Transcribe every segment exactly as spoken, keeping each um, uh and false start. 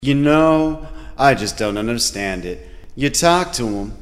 You know, I just don't understand it. You talk to them,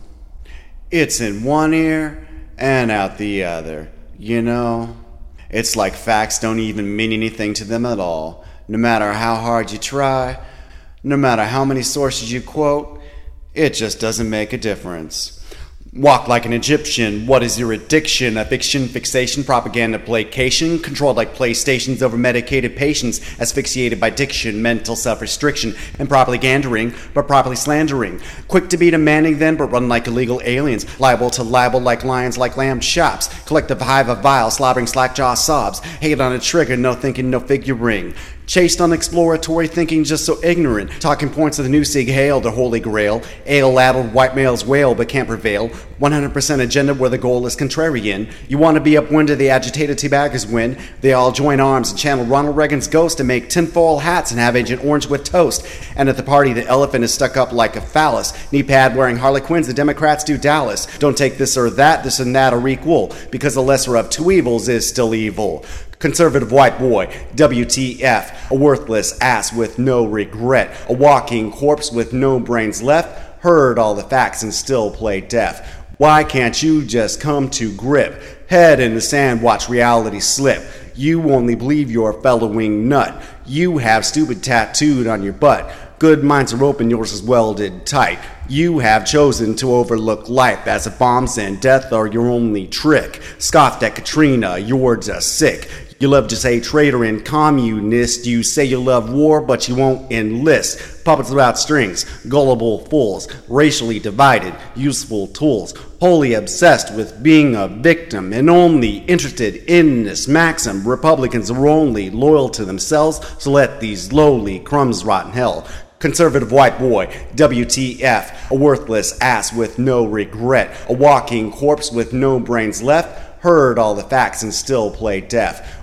it's in one ear and out the other. You know, it's like facts don't even mean anything to them at all. No matter how hard you try, no matter how many sources you quote, it just doesn't make a difference. Walk like an Egyptian, what is your addiction? A fiction, fixation, propaganda, placation, controlled like PlayStations over medicated patients, asphyxiated by diction, mental self-restriction, and properly gandering, but properly slandering. Quick to be demanding then, but run like illegal aliens, liable to libel like lions like lamb chops, collective hive of vile, slobbering slackjaw sobs, hate on a trigger, no thinking, no figuring. Chased on exploratory thinking, just so ignorant. Talking points of the new Sig Hail, the holy grail. Ale-addled white males wail, but can't prevail. one hundred percent agenda where the goal is contrarian. You want to be upwind of the agitated tea baggers win. They all join arms and channel Ronald Reagan's ghost to make tinfoil hats and have Agent Orange with toast. And at the party, the elephant is stuck up like a phallus. Knee pad wearing Harlequins, the Democrats do Dallas. Don't take this or that, this and that are equal, because the lesser of two evils is still evil. Conservative white boy, W T F, a worthless ass with no regret, a walking corpse with no brains left, heard all the facts and still play deaf. Why can't you just come to grip? Head in the sand, watch reality slip. You only believe your fellowing nut. You have stupid tattooed on your butt. Good minds are open, yours is welded tight. You have chosen to overlook life as if bombs and death are your only trick. Scoffed at Katrina, you're just sick. You love to say traitor and communist. You say you love war, but you won't enlist. Puppets without strings, gullible fools, racially divided, useful tools, wholly obsessed with being a victim and only interested in this maxim. Republicans are only loyal to themselves, so let these lowly crumbs rot in hell. Conservative white boy, W T F, a worthless ass with no regret, a walking corpse with no brains left, heard all the facts and still play deaf.